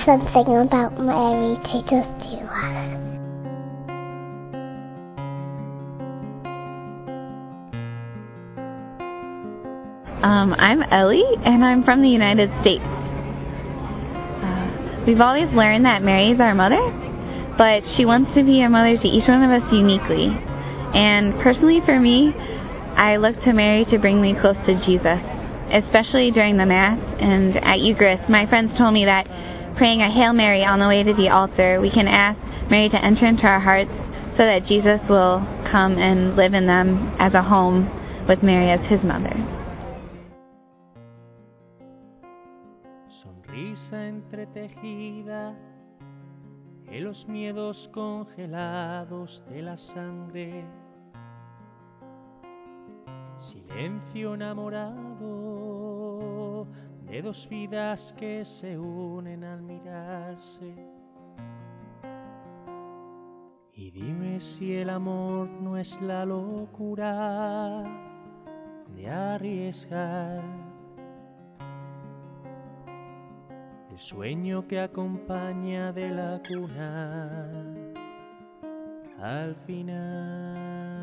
something about Mary teaches to us. I'm Ellie, and I'm from the United States. We've always learned that Mary is our mother, but she wants to be a mother to each one of us uniquely. And personally for me, I look to Mary to bring me close to Jesus, especially during the Mass and at Eucharist. My friends told me that praying a Hail Mary on the way to the altar, we can ask Mary to enter into our hearts so that Jesus will come and live in them as a home with Mary as his mother. Sonrisa entretejida en los miedos congelados de la sangre, silencio enamorado de dos vidas que se unen al mirarse. Y dime si el amor no es la locura de arriesgar el sueño que acompaña de la cuna al final.